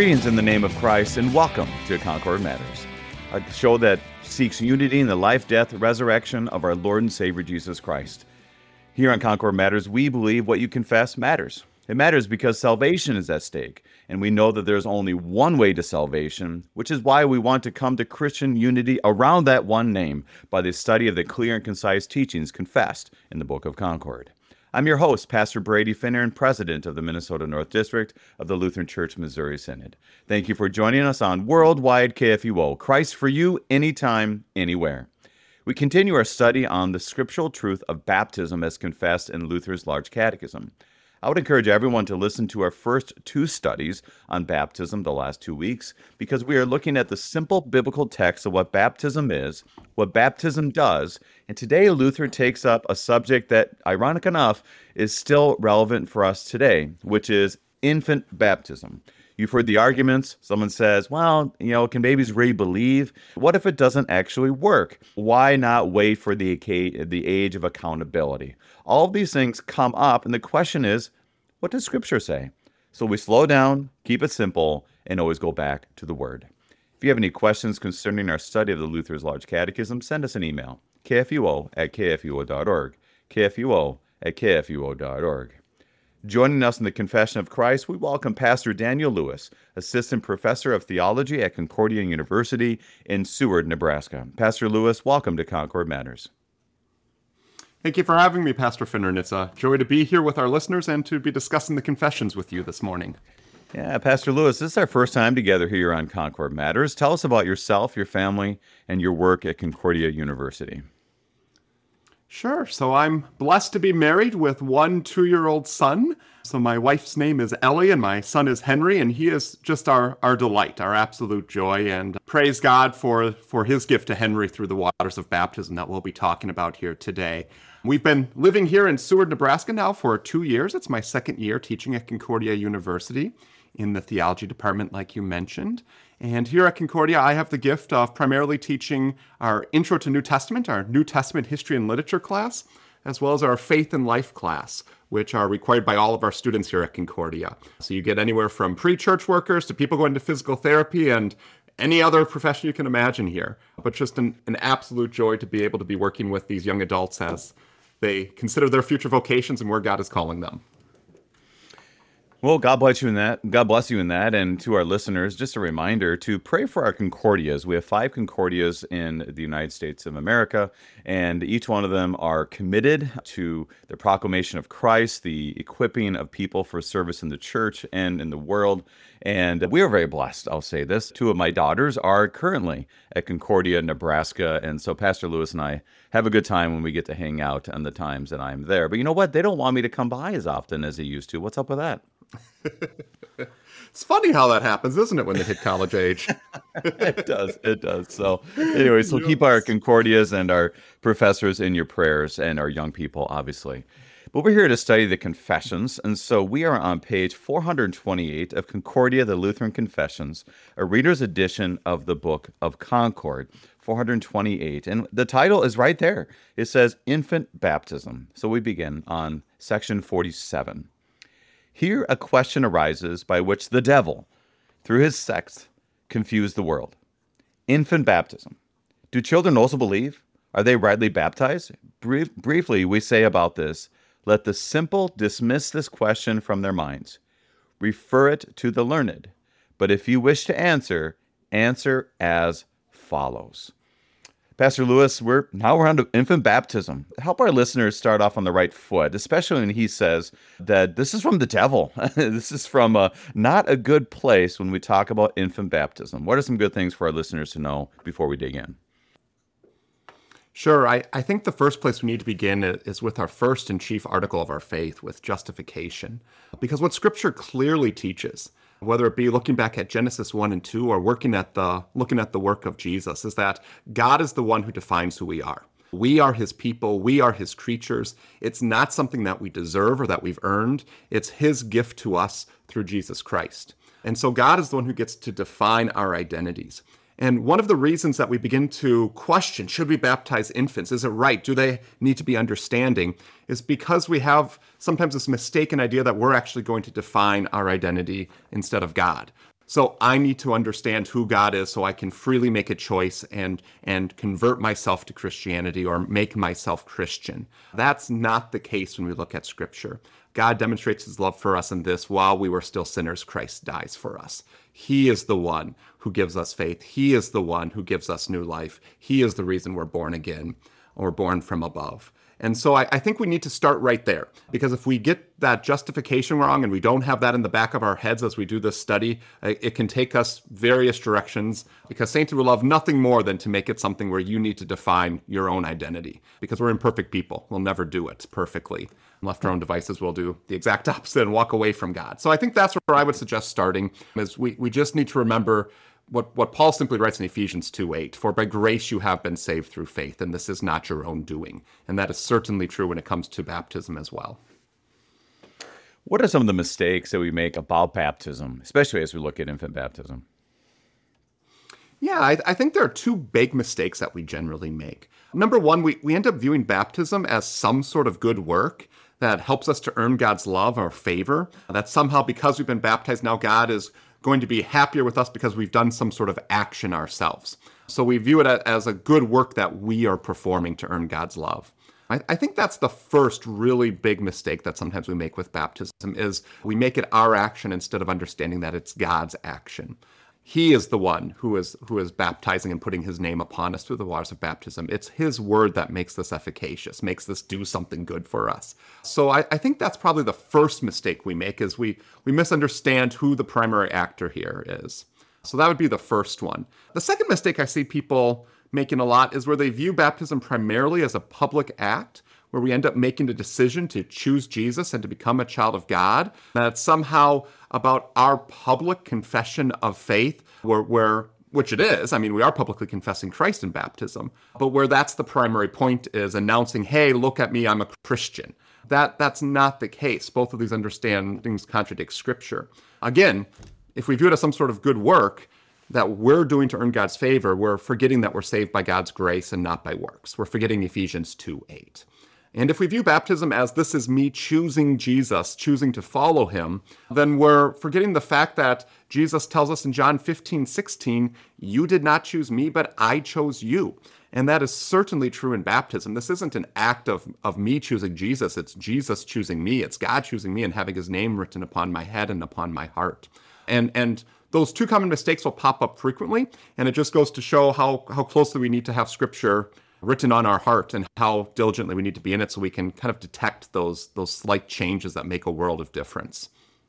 Greetings in the name of Christ, and welcome to Concord Matters, a show that seeks unity in the life, death, resurrection of our Lord and Savior Jesus Christ. Here on Concord Matters, we believe what you confess matters. It matters because salvation is at stake, and we know that there's only one way to salvation, which is why we want to come to Christian unity around that one name by the study of the clear and concise teachings confessed in the Book of Concord. I'm your host, Pastor Brady Finner, and president of the Minnesota North District of the Lutheran Church Missouri Synod. Thank you for joining us on Worldwide KFUO, Christ for you, anytime, anywhere. We continue our study on the scriptural truth of baptism as confessed in Luther's Large Catechism. I would encourage everyone to listen to our first two studies on baptism the last 2 weeks, because we are looking at the simple biblical text of what baptism is, what baptism does, and today Luther takes up a subject that, ironic enough, is still relevant for us today, which is infant baptism. You've heard the arguments. Someone says, well, can babies really believe? What if it doesn't actually work? Why not wait for the age of accountability? All of these things come up, and the question is, what does Scripture say? So we slow down, keep it simple, and always go back to the Word. If you have any questions concerning our study of the Luther's Large Catechism, send us an email, kfuo@kfuo.org, kfuo@kfuo.org. Joining us in the Confession of Christ, we welcome Pastor Daniel Lewis, Assistant Professor of Theology at Concordia University in Seward, Nebraska. Pastor Lewis, welcome to Concord Matters. Thank you for having me, Pastor Finner, and it's a joy to be here with our listeners and to be discussing the confessions with you this morning. Yeah, Pastor Lewis, this is our first time together here on Concord Matters. Tell us about yourself, your family, and your work at Concordia University. Sure. So I'm blessed to be married with one 2-year-old son. So my wife's name is Ellie and my son is Henry, and he is just our delight, our absolute joy. And praise God for his gift to Henry through the waters of baptism that we'll be talking about here today. We've been living here in Seward, Nebraska now for 2 years. It's my second year teaching at Concordia University in the theology department, like you mentioned. And here at Concordia, I have the gift of primarily teaching our Intro to New Testament, our New Testament History and Literature class, as well as our Faith and Life class, which are required by all of our students here at Concordia. So you get anywhere from pre-church workers to people going to physical therapy and any other profession you can imagine here. But just an absolute joy to be able to be working with these young adults as they consider their future vocations and where God is calling them. Well, God bless you in that. God bless you in that. And to our listeners, just a reminder to pray for our Concordias. We have 5 Concordias in the United States of America, and each one of them are committed to the proclamation of Christ, the equipping of people for service in the church and in the world. And we are very blessed, I'll say this. 2 of my daughters are currently at Concordia, Nebraska. And so Pastor Lewis and I have a good time when we get to hang out on the times that I'm there. But you know what? They don't want me to come by as often as they used to. What's up with that? It's funny how that happens, isn't it, when they hit college age? It does. So anyway, so keep our Concordias and our professors in your prayers and our young people, obviously. But we're here to study the Confessions, and so we are on page 428 of Concordia, the Lutheran Confessions, a reader's edition of the Book of Concord, 428. And the title is right there. It says Infant Baptism. So we begin on section 47. Here a question arises by which the devil, through his sects, confused the world. Infant baptism. Do children also believe? Are they rightly baptized? Briefly, we say about this, let the simple dismiss this question from their minds. Refer it to the learned. But if you wish to answer as follows. Pastor Lewis, we're on to infant baptism. Help our listeners start off on the right foot, especially when he says that this is from the devil. This is from not a good place when we talk about infant baptism. What are some good things for our listeners to know before we dig in? Sure. I think the first place we need to begin is with our first and chief article of our faith, with justification. Because what Scripture clearly teaches, whether it be looking back at Genesis 1 and 2 or looking at the work of Jesus, is that God is the one who defines who we are. We are his people. We are his creatures. It's not something that we deserve or that we've earned. It's his gift to us through Jesus Christ. And so God is the one who gets to define our identities. And one of the reasons that we begin to question, should we baptize infants? Is it right? Do they need to be understanding? Is because we have sometimes this mistaken idea that we're actually going to define our identity instead of God. So I need to understand who God is so I can freely make a choice and convert myself to Christianity or make myself Christian. That's not the case when we look at Scripture. God demonstrates his love for us in this: while we were still sinners, Christ dies for us. He is the one who gives us faith. He is the one who gives us new life. He is the reason we're born again or born from above. And so I think we need to start right there, because if we get that justification wrong and we don't have that in the back of our heads as we do this study, it can take us various directions, because saints will love nothing more than to make it something where you need to define your own identity, because we're imperfect people. We'll never do it perfectly. Left to our own devices, we'll do the exact opposite and walk away from God. So I think that's where I would suggest starting, is we just need to remember what Paul simply writes in Ephesians 2:8, for by grace you have been saved through faith, and this is not your own doing. And that is certainly true when it comes to baptism as well. What are some of the mistakes that we make about baptism, especially as we look at infant baptism? Yeah, I think there are two big mistakes that we generally make. Number one, we end up viewing baptism as some sort of good work that helps us to earn God's love or favor, that somehow because we've been baptized, now God is going to be happier with us because we've done some sort of action ourselves. So we view it as a good work that we are performing to earn God's love. I think that's the first really big mistake that sometimes we make with baptism, is we make it our action instead of understanding that it's God's action. He is the one who is baptizing and putting his name upon us through the waters of baptism. It's his word that makes this efficacious, makes this do something good for us. So I think that's probably the first mistake we make, is we misunderstand who the primary actor here is. So that would be the first one. The second mistake I see people making a lot is where they view baptism primarily as a public act, where we end up making the decision to choose Jesus and to become a child of God. That it's somehow about our public confession of faith, which it is. I mean, we are publicly confessing Christ in baptism, but where that's the primary point, is announcing, hey, look at me, I'm a Christian. That's not the case. Both of these understandings contradict Scripture. Again, if we view it as some sort of good work that we're doing to earn God's favor, we're forgetting that we're saved by God's grace and not by works. We're forgetting Ephesians 2:8. And if we view baptism as this is me choosing Jesus, choosing to follow him, then we're forgetting the fact that Jesus tells us in John 15:16, you did not choose me, but I chose you. And that is certainly true in baptism. This isn't an act of me choosing Jesus. It's Jesus choosing me. It's God choosing me and having his name written upon my head and upon my heart. And those two common mistakes will pop up frequently. And it just goes to show how closely we need to have Scripture written on our heart and how diligently we need to be in it, so we can kind of detect those slight changes that make a world of difference.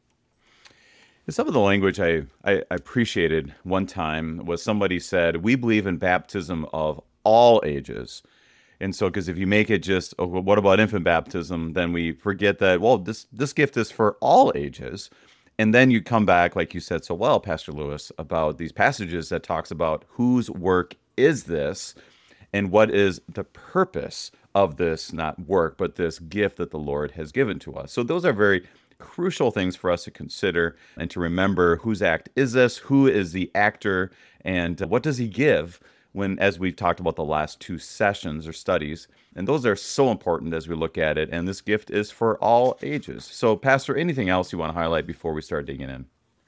Some of the language I appreciated one time was somebody said, we believe in baptism of all ages. And so, because if you make it just, oh, well, what about infant baptism? Then we forget that, well, this gift is for all ages. And then you come back, like you said so well, Pastor Lewis, about these passages that talks about whose work is this, and what is the purpose of this, not work, but this gift that the Lord has given to us. So those are very crucial things for us to consider and to remember, whose act is this, who is the actor, and what does he give when, as we've talked about the last two sessions or studies. And those are so important as we look at it. And this gift is for all ages. So, Pastor, anything else you want to highlight before we start digging in?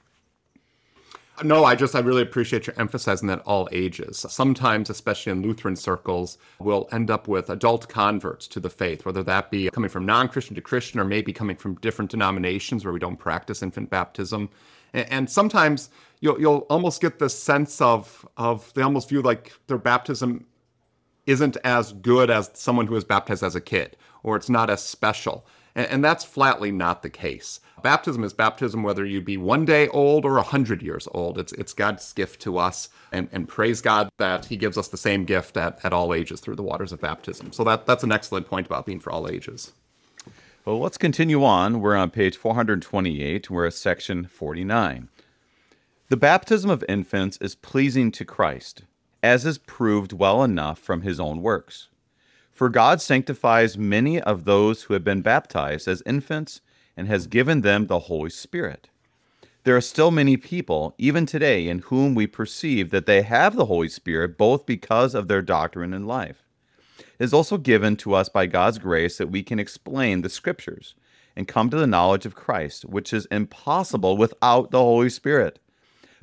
No, I really appreciate your emphasizing that all ages. Sometimes, especially in Lutheran circles, we'll end up with adult converts to the faith, whether that be coming from non-Christian to Christian or maybe coming from different denominations where we don't practice infant baptism. And sometimes you'll almost get this sense of they almost view like their baptism isn't as good as someone who was baptized as a kid, or it's not as special. And that's flatly not the case. Baptism is baptism, whether you be 1 day old or 100 years old. It's God's gift to us, and praise God that he gives us the same gift at all ages through the waters of baptism. So that's an excellent point about being for all ages. Well, let's continue on. We're on page 428. We're at section 49. The baptism of infants is pleasing to Christ, as is proved well enough from his own works. For God sanctifies many of those who have been baptized as infants and has given them the Holy Spirit. There are still many people, even today, in whom we perceive that they have the Holy Spirit, both because of their doctrine and life. It is also given to us by God's grace that we can explain the Scriptures and come to the knowledge of Christ, which is impossible without the Holy Spirit.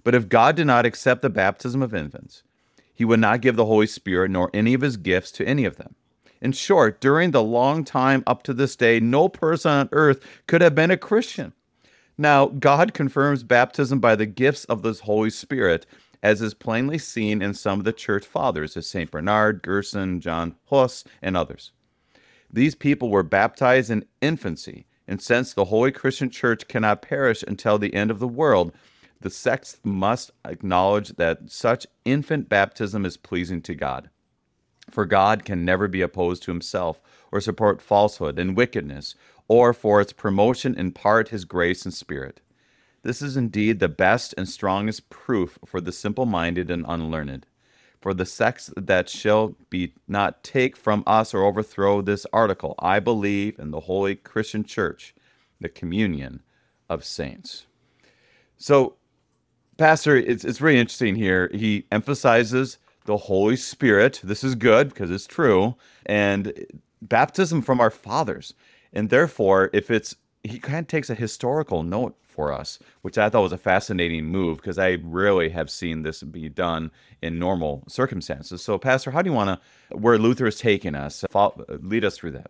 But if God did not accept the baptism of infants, he would not give the Holy Spirit nor any of his gifts to any of them. In short, during the long time up to this day, no person on earth could have been a Christian. Now, God confirms baptism by the gifts of the Holy Spirit, as is plainly seen in some of the church fathers, as St. Bernard, Gerson, John Huss, and others. These people were baptized in infancy, and since the Holy Christian Church cannot perish until the end of the world, the sects must acknowledge that such infant baptism is pleasing to God. For God can never be opposed to himself, or support falsehood and wickedness, or for its promotion impart his grace and spirit. This is indeed the best and strongest proof for the simple-minded and unlearned. For the sects that shall be not take from us or overthrow this article, I believe in the Holy Christian Church, the communion of saints. So, Pastor, it's really interesting here. He emphasizes the Holy Spirit. This is good because it's true. And baptism from our fathers. And therefore, he kind of takes a historical note for us, which I thought was a fascinating move because I rarely have seen this be done in normal circumstances. So, Pastor, how do you want to, where Luther is taking us, lead us through that?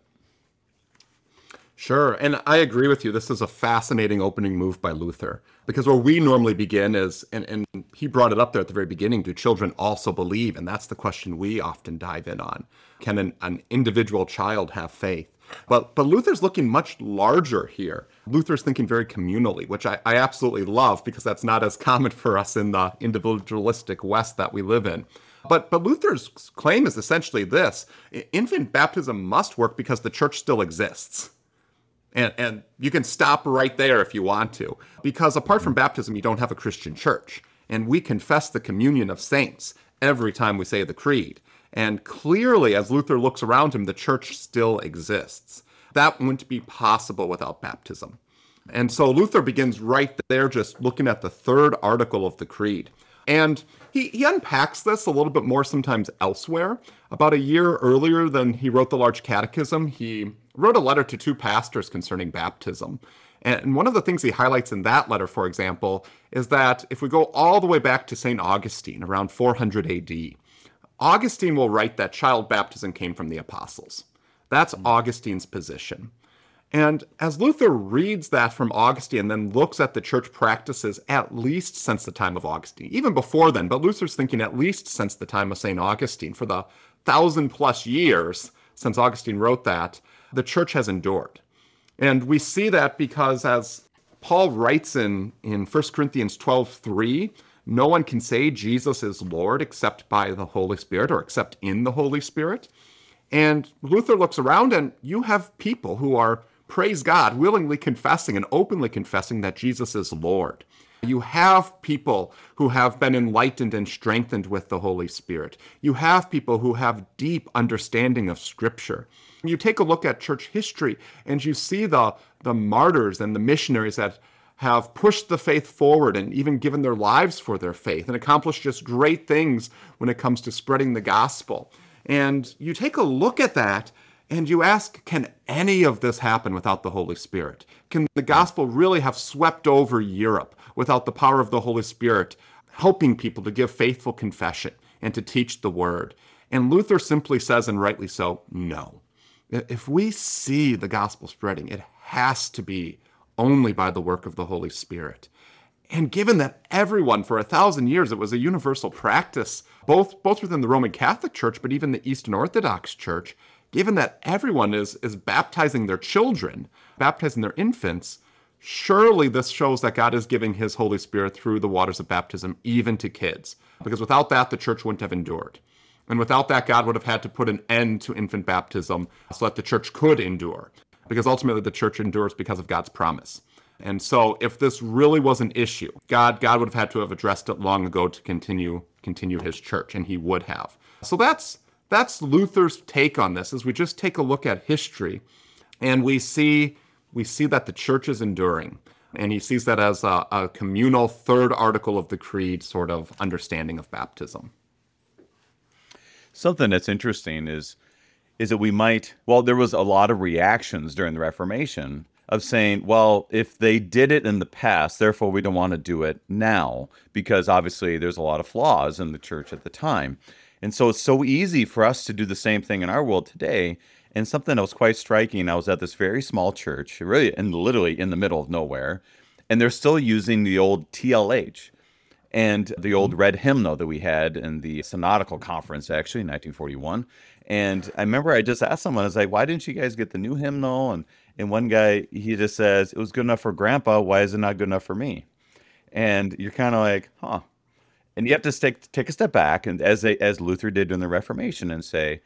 Sure, and I agree with you. This is a fascinating opening move by Luther, because where we normally begin is, and he brought it up there at the very beginning, do children also believe? And that's the question we often dive in on. Can an individual child have faith? But Luther's looking much larger here. Luther's thinking very communally, which I absolutely love, because that's not as common for us in the individualistic West that we live in. But Luther's claim is essentially this: infant baptism must work because the church still exists. And you can stop right there if you want to, because apart from baptism, you don't have a Christian church. And we confess the communion of saints every time we say the creed. And clearly, as Luther looks around him, the church still exists. That wouldn't be possible without baptism. And so Luther begins right there, just looking at the third article of the creed. And he unpacks this a little bit more sometimes elsewhere. About a year earlier than he wrote the Large Catechism, he wrote a letter to two pastors concerning baptism. And one of the things he highlights in that letter, for example, is that if we go all the way back to St. Augustine, around 400 AD, Augustine will write that child baptism came from the apostles. That's Augustine's position. And as Luther reads that from Augustine and then looks at the church practices at least since the time of Augustine, even before then, but Luther's thinking at least since the time of St. Augustine, for the 1,000+ years since Augustine wrote that, the church has endured. And we see that because, as Paul writes in 1 Corinthians 12:3, no one can say Jesus is Lord except by the Holy Spirit, or except in the Holy Spirit. And Luther looks around, and you have people who are, praise God, willingly confessing and openly confessing that Jesus is Lord. You have people who have been enlightened and strengthened with the Holy Spirit. You have people who have deep understanding of Scripture. You take a look at church history, and you see the martyrs and the missionaries that have pushed the faith forward and even given their lives for their faith and accomplished just great things when it comes to spreading the gospel. And you take a look at that, and you ask, can any of this happen without the Holy Spirit? Can the gospel really have swept over Europe without the power of the Holy Spirit helping people to give faithful confession and to teach the word? And Luther simply says, and rightly so, no. If we see the gospel spreading, it has to be only by the work of the Holy Spirit. And given that everyone, for 1,000 years, it was a universal practice, both within the Roman Catholic Church, but even the Eastern Orthodox Church, given that everyone is baptizing their children, baptizing their infants, surely this shows that God is giving his Holy Spirit through the waters of baptism, even to kids. Because without that, the church wouldn't have endured. And without that, God would have had to put an end to infant baptism so that the church could endure. Because ultimately, the church endures because of God's promise. And so if this really was an issue, God would have had to have addressed it long ago to continue his church, and he would have. So that's Luther's take on this, as we just take a look at history, and we see that the church is enduring. And he sees that as a communal third article of the creed sort of understanding of baptism. Something that's interesting is that we might, well, there was a lot of reactions during the Reformation of saying, well, if they did it in the past, therefore we don't want to do it now, because obviously there's a lot of flaws in the church at the time. And so it's so easy for us to do the same thing in our world today. And something that was quite striking, I was at this very small church, really, and literally in the middle of nowhere, and they're still using the old TLH and the old red hymnal that we had in the Synodical Conference, actually, in 1941. And I remember I just asked someone, I was like, why didn't you guys get the new hymnal? And one guy, he just says, it was good enough for Grandpa. Why is it not good enough for me? And you're kind of like, huh. And you have to take a step back, and as Luther did in the Reformation, and say,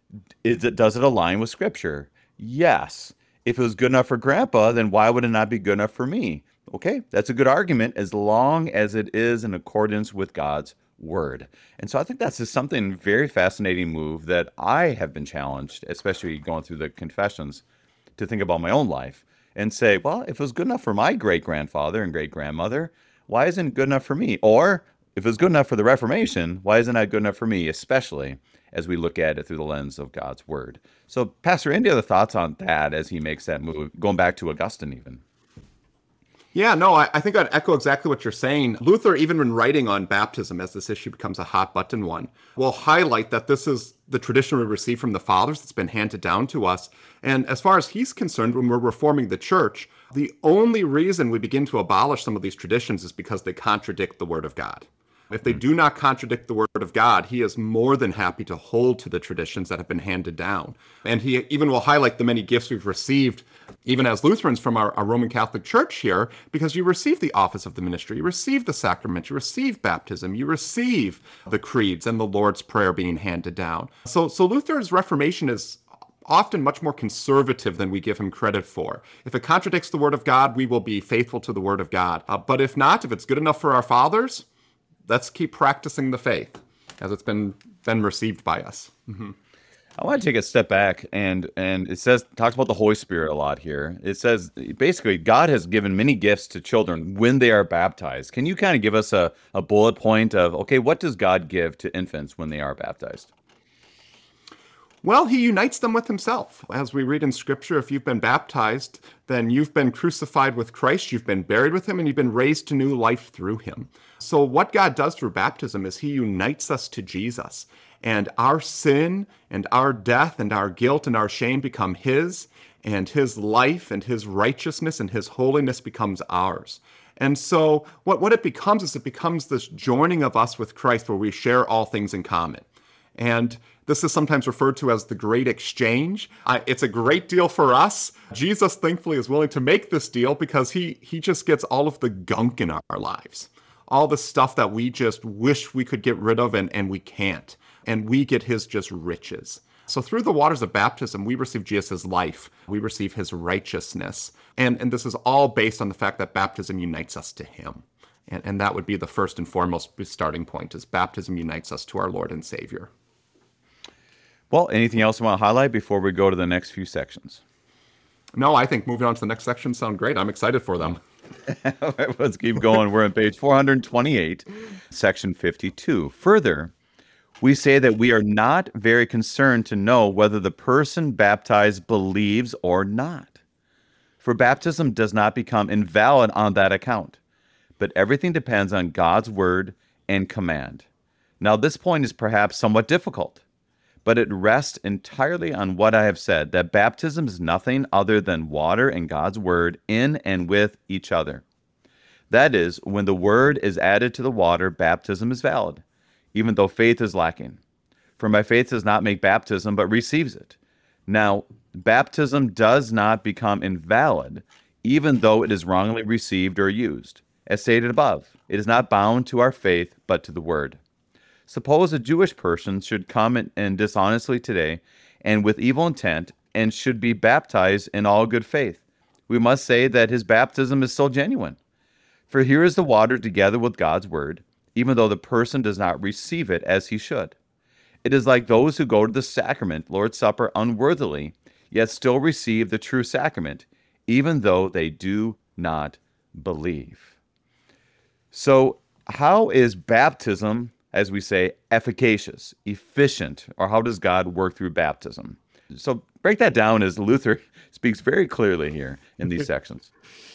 does it align with Scripture? Yes. If it was good enough for Grandpa, then why would it not be good enough for me? Okay, that's a good argument as long as it is in accordance with God's word. And so I think that's just something very fascinating move that I have been challenged, especially going through the confessions, to think about my own life and say, well, if it was good enough for my great grandfather and great grandmother, why isn't it good enough for me? Or if it was good enough for the Reformation, why isn't it good enough for me, especially as we look at it through the lens of God's word? So, Pastor, any other thoughts on that as he makes that move, going back to Augustine even? Yeah, no, I think I'd echo exactly what you're saying. Luther, even when writing on baptism, as this issue becomes a hot button one, will highlight that this is the tradition we receive from the fathers that's been handed down to us. And as far as he's concerned, when we're reforming the church, the only reason we begin to abolish some of these traditions is because they contradict the word of God. If they do not contradict the word of God, he is more than happy to hold to the traditions that have been handed down. And he even will highlight the many gifts we've received, even as Lutherans from our Roman Catholic Church here, because you receive the office of the ministry, you receive the sacrament, you receive baptism, you receive the creeds and the Lord's Prayer being handed down. So Luther's Reformation is often much more conservative than we give him credit for. If it contradicts the word of God, we will be faithful to the word of God. But if not, if it's good enough for our fathers, let's keep practicing the faith as it's been received by us. Mm-hmm. I want to take a step back, and it talks about the Holy Spirit a lot here. It says basically God has given many gifts to children when they are baptized. Can you kind of give us a bullet point of, okay, what does God give to infants when they are baptized? Well, he unites them with himself. As we read in Scripture, if you've been baptized, then you've been crucified with Christ, you've been buried with him, and you've been raised to new life through him. So what God does through baptism is he unites us to Jesus. And our sin and our death and our guilt and our shame become his, and his life and his righteousness and his holiness becomes ours. And so what it becomes is it becomes this joining of us with Christ where we share all things in common. And this is sometimes referred to as the great exchange. It's a great deal for us. Jesus, thankfully, is willing to make this deal because he just gets all of the gunk in our lives, all the stuff that we just wish we could get rid of and we can't. And we get his just riches. So through the waters of baptism, we receive Jesus' life. We receive his righteousness. And this is all based on the fact that baptism unites us to him. And that would be the first and foremost starting point, is baptism unites us to our Lord and Savior. Well, anything else you want to highlight before we go to the next few sections? No, I think moving on to the next section sound great. I'm excited for them. All right, let's keep going. We're on page 428, section 52. Further, we say that we are not very concerned to know whether the person baptized believes or not. For baptism does not become invalid on that account, but everything depends on God's word and command. Now, this point is perhaps somewhat difficult, but it rests entirely on what I have said, that baptism is nothing other than water and God's word in and with each other. That is, when the word is added to the water, baptism is valid, even though faith is lacking. For my faith does not make baptism, but receives it. Now, baptism does not become invalid, even though it is wrongly received or used. As stated above, it is not bound to our faith, but to the word. Suppose a Jewish person should come and dishonestly today, and with evil intent, and should be baptized in all good faith. We must say that his baptism is still genuine. For here is the water together with God's word, even though the person does not receive it as he should. It is like those who go to the sacrament, Lord's Supper, unworthily, yet still receive the true sacrament, even though they do not believe. So, how is baptism, as we say, efficacious, efficient, or how does God work through baptism? So break that down as Luther speaks very clearly here in these sections.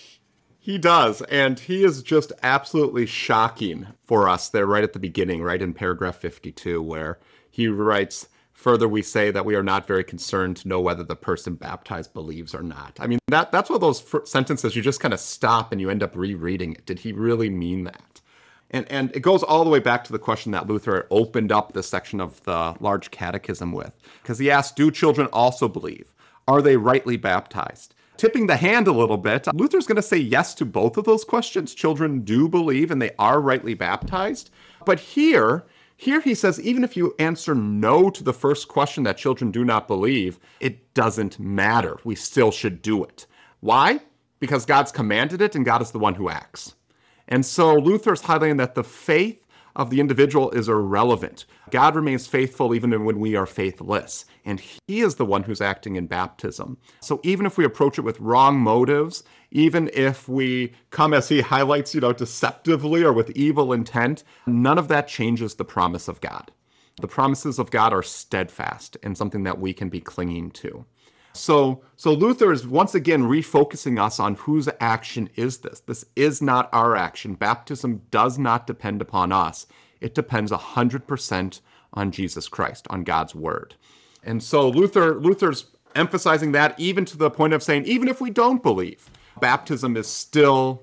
He does, and he is just absolutely shocking for us there right at the beginning, right in paragraph 52, where he writes, "Further, we say that we are not very concerned to know whether the person baptized believes or not." I mean, that's one of those sentences you just kind of stop and you end up rereading it. Did he really mean that? And it goes all the way back to the question that Luther opened up this section of the large catechism with, because he asked, do children also believe? Are they rightly baptized? Tipping the hand a little bit, Luther's going to say yes to both of those questions. Children do believe and they are rightly baptized. But here he says, even if you answer no to the first question that children do not believe, it doesn't matter. We still should do it. Why? Because God's commanded it and God is the one who acts. And so Luther's highlighting that the faith of the individual is irrelevant. God remains faithful even when we are faithless. And he is the one who's acting in baptism. So even if we approach it with wrong motives, even if we come, as he highlights, deceptively or with evil intent, none of that changes the promise of God. The promises of God are steadfast and something that we can be clinging to. So Luther is once again refocusing us on whose action is this. This is not our action. Baptism does not depend upon us. It depends 100% on Jesus Christ, on God's word. And so Luther's emphasizing that even to the point of saying, even if we don't believe, baptism is still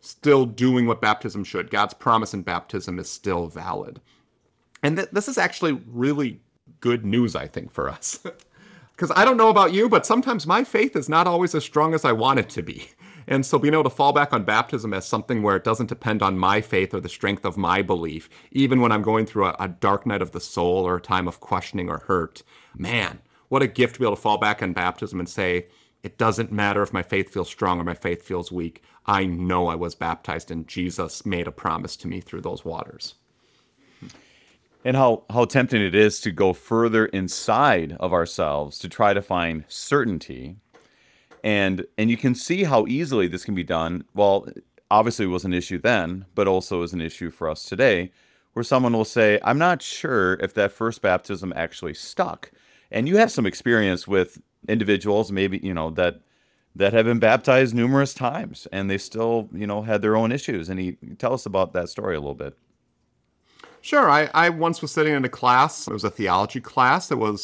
doing what baptism should. God's promise in baptism is still valid. And this is actually really good news, I think, for us. Because I don't know about you, but sometimes my faith is not always as strong as I want it to be. And so being able to fall back on baptism as something where it doesn't depend on my faith or the strength of my belief, even when I'm going through a dark night of the soul or a time of questioning or hurt, man, what a gift to be able to fall back on baptism and say, it doesn't matter if my faith feels strong or my faith feels weak. I know I was baptized and Jesus made a promise to me through those waters. And how tempting it is to go further inside of ourselves to try to find certainty. And you can see how easily this can be done. Well, obviously it was an issue then, but also is an issue for us today, where someone will say, I'm not sure if that first baptism actually stuck. And you have some experience with individuals, maybe, that have been baptized numerous times and they still, had their own issues. And tell us about that story a little bit. Sure. I once was sitting in a class. It was a theology class. It was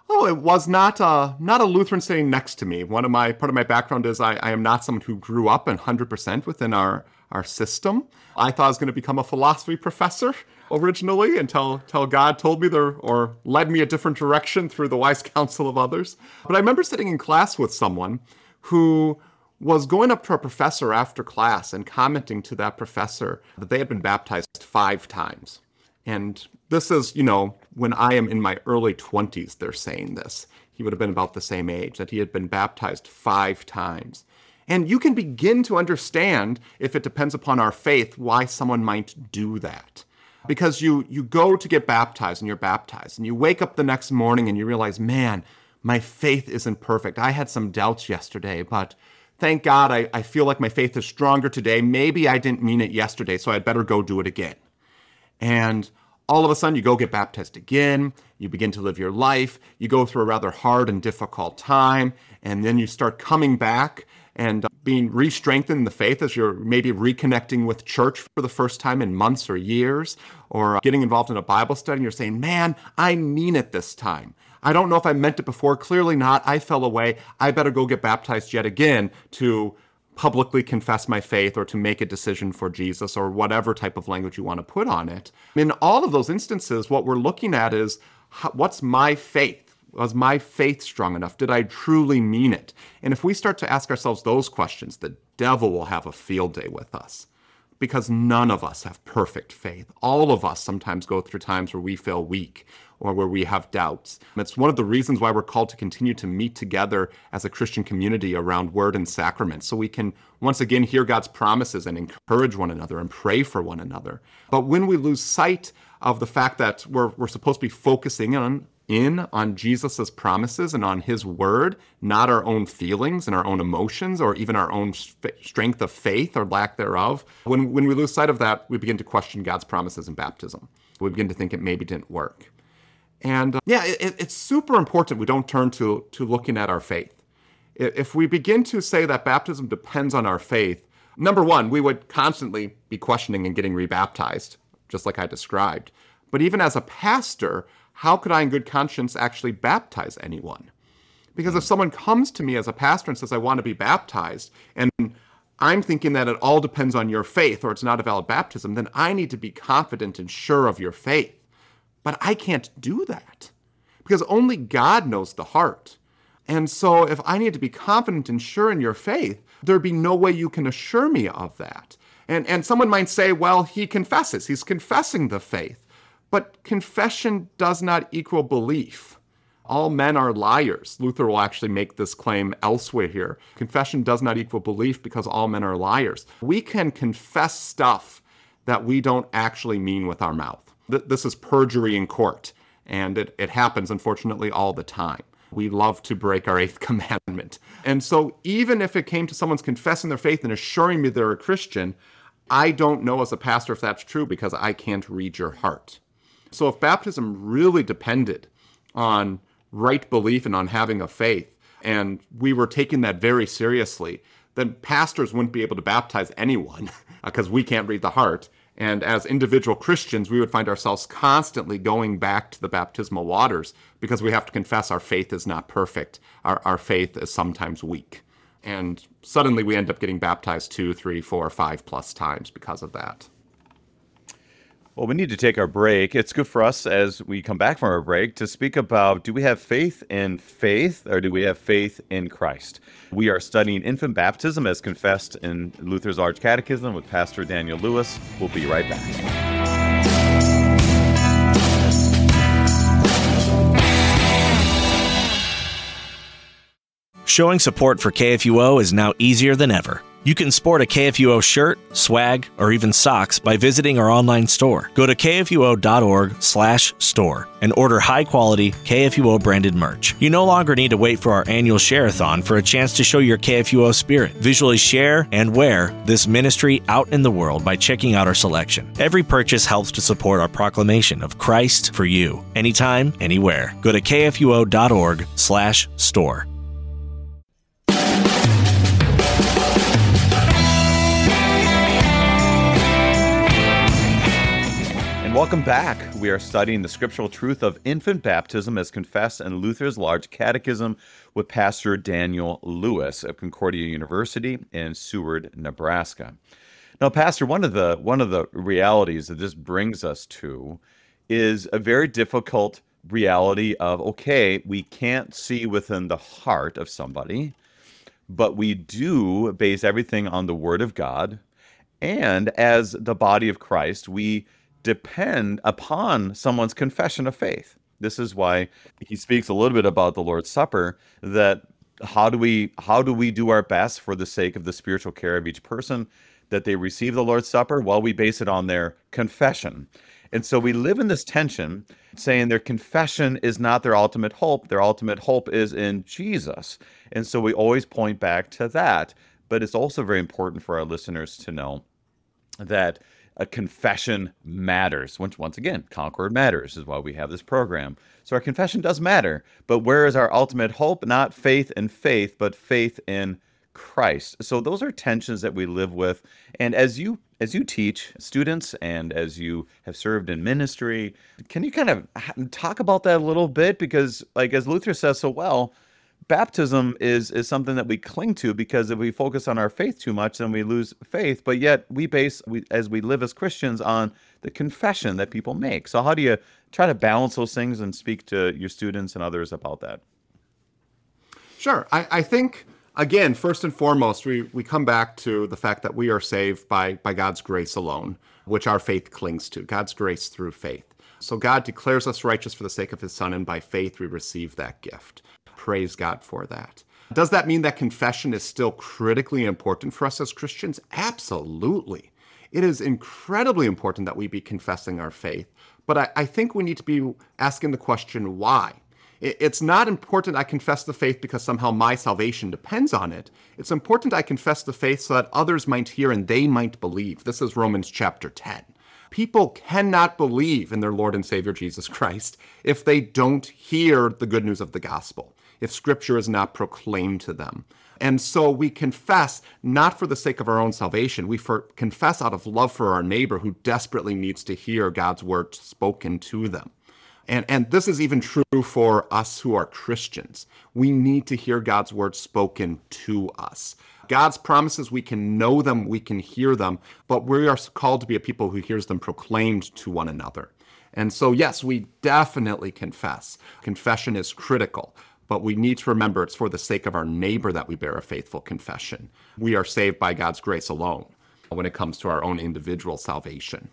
not a Lutheran sitting next to me. Part of my background is I am not someone who grew up 100% within our system. I thought I was going to become a philosophy professor originally until God told me or led me a different direction through the wise counsel of others. But I remember sitting in class with someone who was going up to a professor after class and commenting to that professor that they had been baptized 5 times. And this is, when I am in my early 20s, they're saying this. He would have been about the same age, that he had been baptized 5 times. And you can begin to understand, if it depends upon our faith, why someone might do that. Because you go to get baptized and you're baptized, and you wake up the next morning and you realize, man, my faith isn't perfect. I had some doubts yesterday, but thank God I feel like my faith is stronger today. Maybe I didn't mean it yesterday, so I'd better go do it again. And all of a sudden, you go get baptized again, you begin to live your life, you go through a rather hard and difficult time, and then you start coming back and being re-strengthened in the faith as you're maybe reconnecting with church for the first time in months or years, or getting involved in a Bible study, and you're saying, man, I mean it this time. I don't know if I meant it before, clearly not, I fell away, I better go get baptized yet again to publicly confess my faith or to make a decision for Jesus or whatever type of language you want to put on it. In all of those instances, what we're looking at is, what's my faith? Was my faith strong enough? Did I truly mean it? And if we start to ask ourselves those questions, the devil will have a field day with us, because none of us have perfect faith. All of us sometimes go through times where we feel weak or where we have doubts. And it's one of the reasons why we're called to continue to meet together as a Christian community around word and sacrament, so we can once again hear God's promises and encourage one another and pray for one another. But when we lose sight of the fact that we're supposed to be focusing on Jesus' promises and on his word, not our own feelings and our own emotions or even our own strength of faith or lack thereof, when we lose sight of that, we begin to question God's promises in baptism. We begin to think it maybe didn't work. And it's super important we don't turn to looking at our faith. If we begin to say that baptism depends on our faith, number one, we would constantly be questioning and getting rebaptized, just like I described. But even as a pastor, how could I in good conscience actually baptize anyone? Because if someone comes to me as a pastor and says, I want to be baptized, and I'm thinking that it all depends on your faith or it's not a valid baptism, then I need to be confident and sure of your faith. But I can't do that because only God knows the heart. And so if I need to be confident and sure in your faith, there'd be no way you can assure me of that. And someone might say, well, he confesses. He's confessing the faith. But confession does not equal belief. All men are liars. Luther will actually make this claim elsewhere here. Confession does not equal belief because all men are liars. We can confess stuff that we don't actually mean with our mouth. This is perjury in court, and it happens, unfortunately, all the time. We love to break our eighth commandment. And so even if it came to someone's confessing their faith and assuring me they're a Christian, I don't know as a pastor if that's true because I can't read your heart. So if baptism really depended on right belief and on having a faith, and we were taking that very seriously, then pastors wouldn't be able to baptize anyone because we can't read the heart. And as individual Christians, we would find ourselves constantly going back to the baptismal waters because we have to confess our faith is not perfect. Our faith is sometimes weak. And suddenly we end up getting baptized 2, 3, 4, 5+ times because of that. Well, we need to take our break. It's good for us as we come back from our break to speak about, do we have faith in faith or do we have faith in Christ? We are studying infant baptism as confessed in Luther's Large Catechism with Pastor Daniel Lewis. We'll be right back. Showing support for KFUO is now easier than ever. You can sport a KFUO shirt, swag, or even socks by visiting our online store. Go to kfuo.org/store and order high-quality KFUO-branded merch. You no longer need to wait for our annual share-a-thon for a chance to show your KFUO spirit. Visually share and wear this ministry out in the world by checking out our selection. Every purchase helps to support our proclamation of Christ for you, anytime, anywhere. Go to kfuo.org/store. Welcome back. We are studying the scriptural truth of infant baptism as confessed in Luther's Large Catechism with Pastor Daniel Lewis of Concordia University in Seward, Nebraska. Now, Pastor, one of the realities that this brings us to is a very difficult reality of, okay, we can't see within the heart of somebody, but we do base everything on the Word of God. And as the body of Christ, we depend upon someone's confession of faith. This is why he speaks a little bit about the Lord's Supper, that how do we do our best for the sake of the spiritual care of each person that they receive the Lord's Supper? Well, we base it on their confession. And so we live in this tension, saying their confession is not their ultimate hope. Their ultimate hope is in Jesus. And so we always point back to that. But it's also very important for our listeners to know that a confession matters. Once again, Concord Matters is why we have this program. So our confession does matter. But where is our ultimate hope? Not faith in faith, but faith in Christ. So those are tensions that we live with. And as you teach students and as you have served in ministry, can you kind of talk about that a little bit? Because like as Luther says so well, baptism is something that we cling to because if we focus on our faith too much, then we lose faith. But yet as we live as Christians on the confession that people make. So how do you try to balance those things and speak to your students and others about that? Sure. I think, again, first and foremost, we come back to the fact that we are saved by God's grace alone, which our faith clings to, God's grace through faith. So God declares us righteous for the sake of his Son, and by faith we receive that gift. Praise God for that. Does that mean that confession is still critically important for us as Christians? Absolutely. It is incredibly important that we be confessing our faith, but I think we need to be asking the question, why? It's not important I confess the faith because somehow my salvation depends on it. It's important I confess the faith so that others might hear and they might believe. This is Romans chapter 10. People cannot believe in their Lord and Savior Jesus Christ if they don't hear the good news of the gospel, if Scripture is not proclaimed to them. And so we confess not for the sake of our own salvation. We confess out of love for our neighbor who desperately needs to hear God's word spoken to them. And this is even true for us who are Christians. We need to hear God's word spoken to us. God's promises, we can know them, we can hear them, but we are called to be a people who hears them proclaimed to one another. And so, yes, we definitely confess. Confession is critical, but we need to remember it's for the sake of our neighbor that we bear a faithful confession. We are saved by God's grace alone when it comes to our own individual salvation.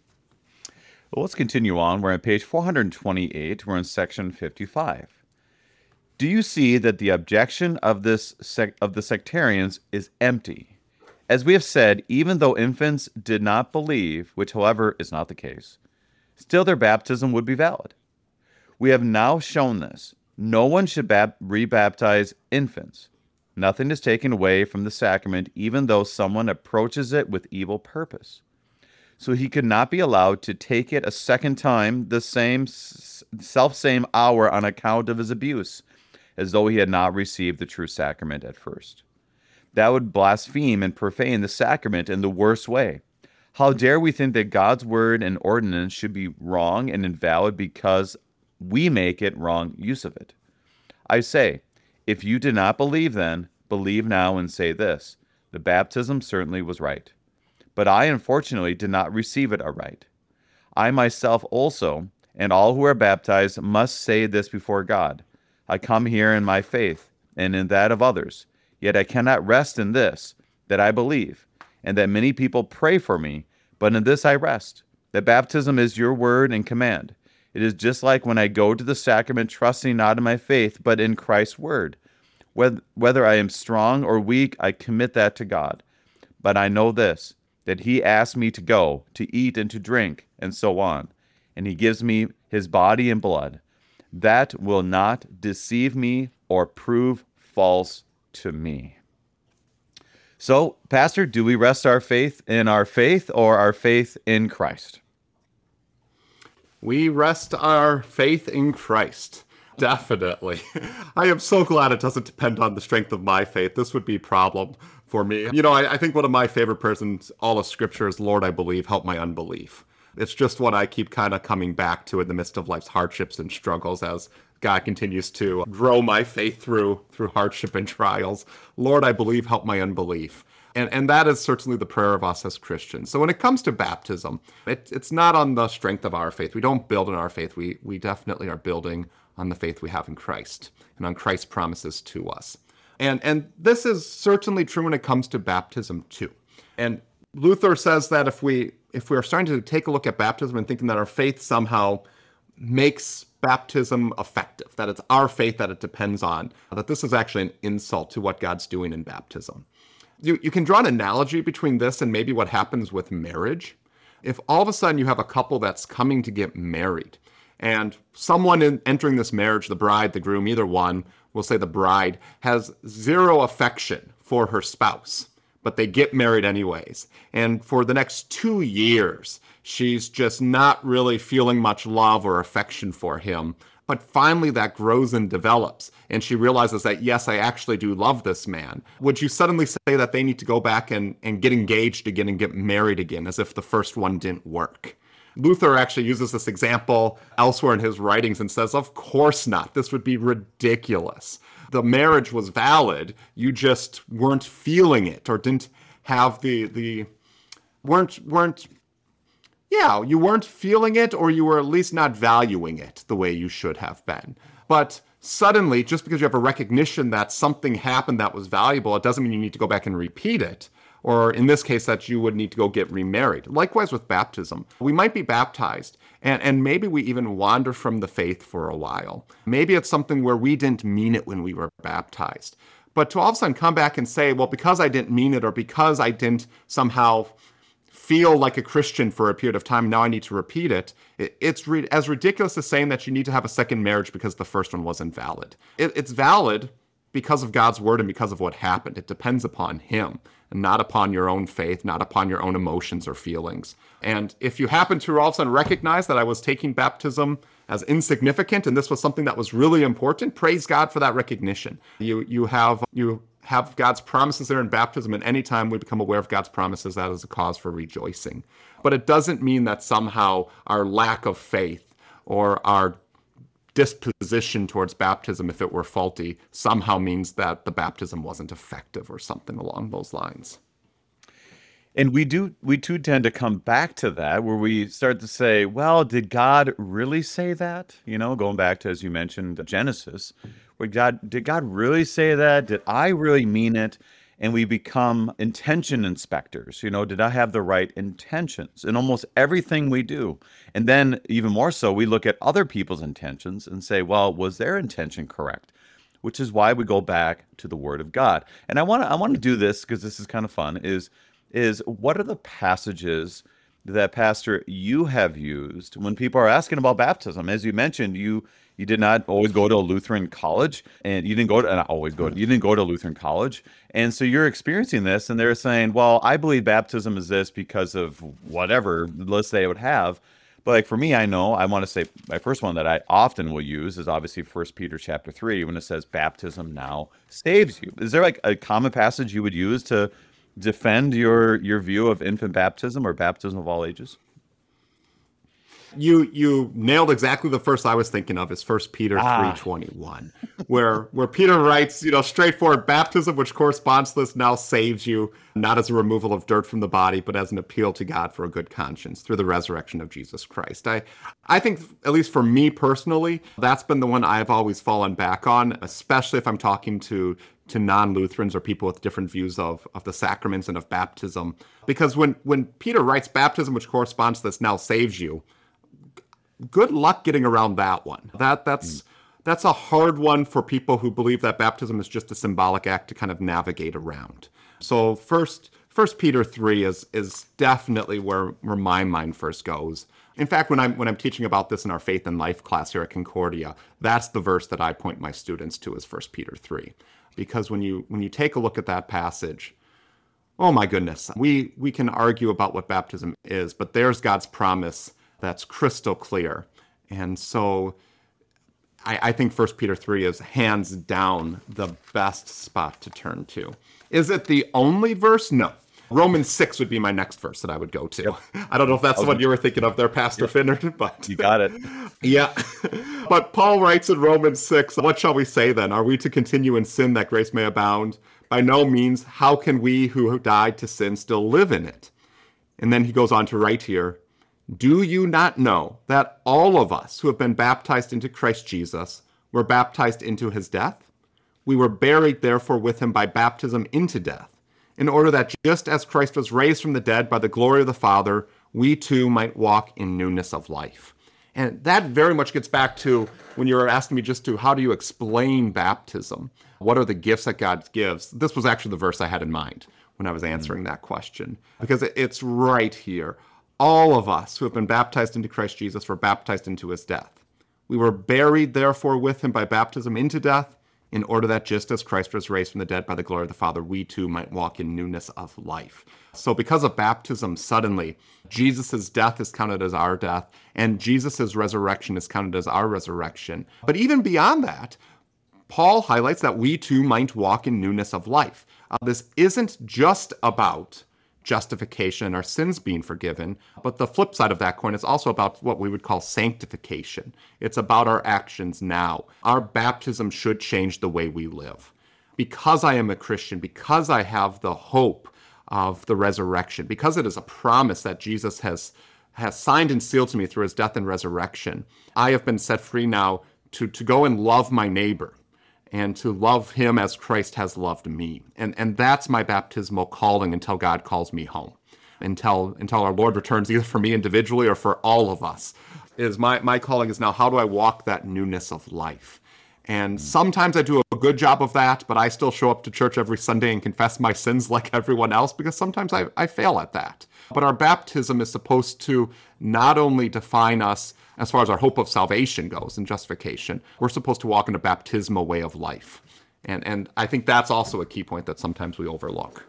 Well, let's continue on. We're on page 428. We're in section 55. Do you see that the objection of the sectarians is empty? As we have said, even though infants did not believe, which however is not the case, still their baptism would be valid. We have now shown this. No one should rebaptize infants. Nothing is taken away from the sacrament, even though someone approaches it with evil purpose. So he could not be allowed to take it a second time the same hour on account of his abuse, as though he had not received the true sacrament at first. That would blaspheme and profane the sacrament in the worst way. How dare we think that God's word and ordinance should be wrong and invalid because we make it wrong use of it? I say, if you did not believe then, believe now and say this: the baptism certainly was right. But I, unfortunately, did not receive it aright. I myself also, and all who are baptized, must say this before God: I come here in my faith, and in that of others. Yet I cannot rest in this, that I believe, and that many people pray for me, but in this I rest, that baptism is your word and command. It is just like when I go to the sacrament, trusting not in my faith, but in Christ's word. Whether I am strong or weak, I commit that to God. But I know this, that he asks me to go, to eat and to drink, and so on, and he gives me his body and blood. That will not deceive me or prove false to me. So, Pastor, do we rest our faith in our faith or our faith in Christ? We rest our faith in Christ. Definitely. I am so glad it doesn't depend on the strength of my faith. This would be a problem for me. I think one of my favorite persons, all of Scripture, is, Lord, I believe, help my unbelief. It's just what I keep kind of coming back to in the midst of life's hardships and struggles as God continues to grow my faith through hardship and trials. Lord, I believe, help my unbelief. And that is certainly the prayer of us as Christians. So when it comes to baptism, it's not on the strength of our faith. We don't build on our faith. We definitely are building on the faith we have in Christ and on Christ's promises to us. And this is certainly true when it comes to baptism too. And Luther says that if we are starting to take a look at baptism and thinking that our faith somehow makes baptism effective, that it's our faith that it depends on, that this is actually an insult to what God's doing in baptism. You can draw an analogy between this and maybe what happens with marriage. If all of a sudden you have a couple that's coming to get married, and someone entering this marriage, the bride, the groom, either one, we'll say the bride, has zero affection for her spouse, but they get married anyways. And for the next 2 years, she's just not really feeling much love or affection for him. But finally that grows and develops, and she realizes that, yes, I actually do love this man. Would you suddenly say that they need to go back and get engaged again and get married again, as if the first one didn't work? Luther actually uses this example elsewhere in his writings and says, of course not. This would be ridiculous. The marriage was valid. You just weren't feeling it, or didn't have you weren't feeling it, or you were at least not valuing it the way you should have been. But suddenly, just because you have a recognition that something happened that was valuable, it doesn't mean you need to go back and repeat it. Or in this case, that you would need to go get remarried. Likewise with baptism. We might be baptized, and maybe we even wander from the faith for a while. Maybe it's something where we didn't mean it when we were baptized. But to all of a sudden come back and say, well, because I didn't mean it, or because I didn't somehow feel like a Christian for a period of time, now I need to repeat it. It's as ridiculous as saying that you need to have a second marriage because the first one wasn't valid. It's valid because of God's word and because of what happened. It depends upon him and not upon your own faith, not upon your own emotions or feelings. And if you happen to all of a sudden recognize that I was taking baptism as insignificant and this was something that was really important, praise God for that recognition. You have God's promises there in baptism, and anytime we become aware of God's promises, that is a cause for rejoicing. But it doesn't mean that somehow our lack of faith or our disposition towards baptism, if it were faulty, somehow means that the baptism wasn't effective or something along those lines. And we too tend to come back to that where we start to say, well, did God really say that? Going back to, as you mentioned, Genesis, did God really say that? Did I really mean it? And we become intention inspectors. Did I have the right intentions in almost everything we do? And then even more so, we look at other people's intentions and say, well, was their intention correct? Which is why we go back to the Word of God. And I want to do this because this is kind of fun, is what are the passages that, Pastor, you have used when people are asking about baptism? As you mentioned, you did not always go to a Lutheran college, and you didn't go to Lutheran college. And so you're experiencing this, and they're saying, well, I believe baptism is this because of whatever list they would have. But like for me, I want to say my first one that I often will use is obviously 1 Peter chapter 3, when it says baptism now saves you. Is there like a common passage you would use to defend your view of infant baptism or baptism of all ages? You nailed exactly the verse I was thinking of, is 1 Peter 3:21, where Peter writes, straightforward, baptism, which corresponds to this, now saves you, not as a removal of dirt from the body, but as an appeal to God for a good conscience through the resurrection of Jesus Christ. I think, at least for me personally, that's been the one I've always fallen back on, especially if I'm talking to non-Lutherans or people with different views of the sacraments and of baptism. Because when Peter writes baptism, which corresponds to this, now saves you, good luck getting around that one. That's a hard one for people who believe that baptism is just a symbolic act to kind of navigate around. So First Peter 3 is definitely where my mind first goes. In fact, when I'm teaching about this in our Faith and Life class here at Concordia, that's the verse that I point my students to, is 1 Peter 3. Because when you take a look at that passage, oh my goodness, we can argue about what baptism is, but there's God's promise that's crystal clear. And so I think 1 Peter 3 is hands down the best spot to turn to. Is it the only verse? No. Romans 6 would be my next verse that I would go to. Yep. I don't know if that's the one you were thinking of there, Pastor Finner, but you got it. Yeah. But Paul writes in Romans 6, what shall we say then? Are we to continue in sin that grace may abound? By no means. How can we who died to sin still live in it? And then he goes on to write here, do you not know that all of us who have been baptized into Christ Jesus were baptized into his death? We were buried, therefore, with him by baptism into death, in order that just as Christ was raised from the dead by the glory of the Father, we too might walk in newness of life. And that very much gets back to when you were asking me just to, how do you explain baptism? What are the gifts that God gives? This was actually the verse I had in mind when I was answering that question, because it's right here. All of us who have been baptized into Christ Jesus were baptized into his death. We were buried, therefore, with him by baptism into death, in order that just as Christ was raised from the dead by the glory of the Father, we too might walk in newness of life. So because of baptism, suddenly, Jesus' death is counted as our death, and Jesus' resurrection is counted as our resurrection. But even beyond that, Paul highlights that we too might walk in newness of life. This isn't just about justification and our sins being forgiven, but the flip side of that coin is also about what we would call sanctification. It's about our actions now. Our baptism should change the way we live. Because I am a Christian, because I have the hope of the resurrection, because it is a promise that Jesus has signed and sealed to me through his death and resurrection, I have been set free now to go and love my neighbor, and to love him as Christ has loved me. And that's my baptismal calling until God calls me home. Until our Lord returns, either for me individually or for all of us. Is my calling is now, how do I walk that newness of life? And sometimes I do a good job of that, but I still show up to church every Sunday and confess my sins like everyone else, because sometimes I fail at that. But our baptism is supposed to not only define us as far as our hope of salvation goes and justification, we're supposed to walk in a baptismal way of life. And I think that's also a key point that sometimes we overlook.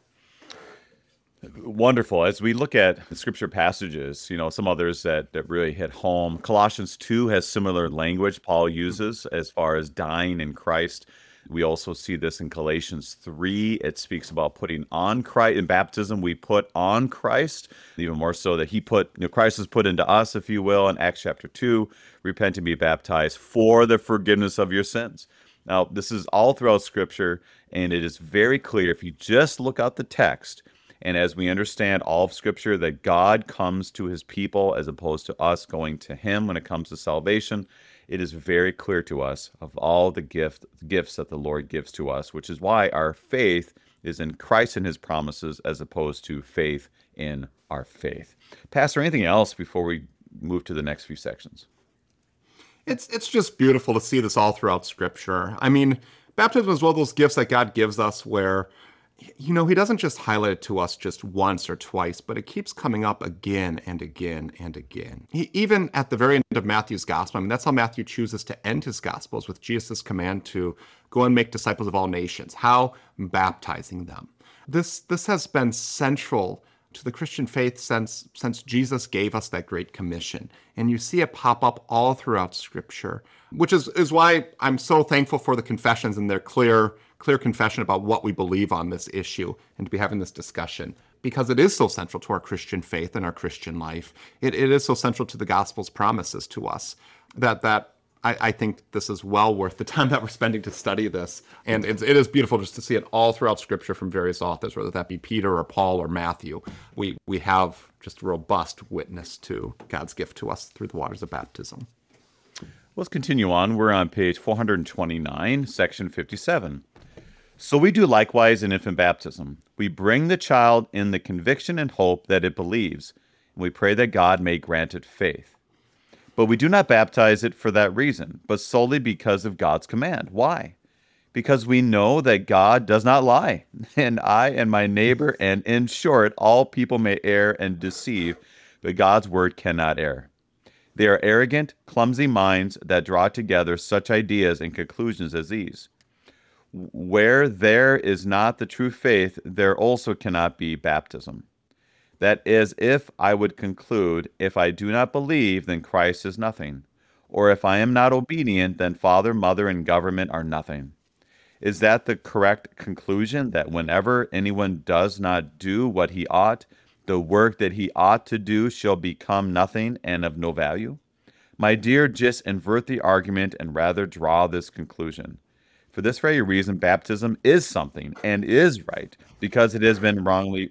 Wonderful. As we look at the scripture passages, some others that really hit home. Colossians 2 has similar language Paul uses as far as dying in Christ. We also see this in Galatians 3. It speaks about putting on Christ. In baptism, we put on Christ, even more so that Christ is put into us, if you will. In Acts chapter 2, repent and be baptized for the forgiveness of your sins. Now, this is all throughout Scripture, and it is very clear if you just look out the text. And as we understand all of Scripture, that God comes to his people as opposed to us going to him when it comes to salvation, it is very clear to us of all the gifts that the Lord gives to us, which is why our faith is in Christ and his promises as opposed to faith in our faith. Pastor, anything else before we move to the next few sections? It's just beautiful to see this all throughout Scripture. I mean, baptism is one of those gifts that God gives us where, he doesn't just highlight it to us just once or twice, but it keeps coming up again and again and again. Even at the very end of Matthew's gospel, that's how Matthew chooses to end his gospels, with Jesus' command to go and make disciples of all nations. How? Baptizing them. This has been central to the Christian faith since Jesus gave us that Great Commission. And you see it pop up all throughout Scripture, which is why I'm so thankful for the confessions and their clear confession about what we believe on this issue, and to be having this discussion, because it is so central to our Christian faith and our Christian life. It is so central to the gospel's promises to us that I think this is well worth the time that we're spending to study this. And it is beautiful just to see it all throughout Scripture from various authors, whether that be Peter or Paul or Matthew. We have just a robust witness to God's gift to us through the waters of baptism. Let's continue on. We're on page 429, section 57. So we do likewise in infant baptism. We bring the child in the conviction and hope that it believes, and we pray that God may grant it faith. But we do not baptize it for that reason, but solely because of God's command. Why? Because we know that God does not lie, and I and my neighbor, and in short, all people may err and deceive, but God's word cannot err. They are arrogant, clumsy minds that draw together such ideas and conclusions as these. Where there is not the true faith, there also cannot be baptism. That is, if I would conclude, if I do not believe, then Christ is nothing. Or if I am not obedient, then father, mother, and government are nothing. Is that the correct conclusion, that whenever anyone does not do what he ought, the work that he ought to do shall become nothing and of no value? My dear, just invert the argument and rather draw this conclusion. For this very reason, baptism is something and is right, because it has been wrongly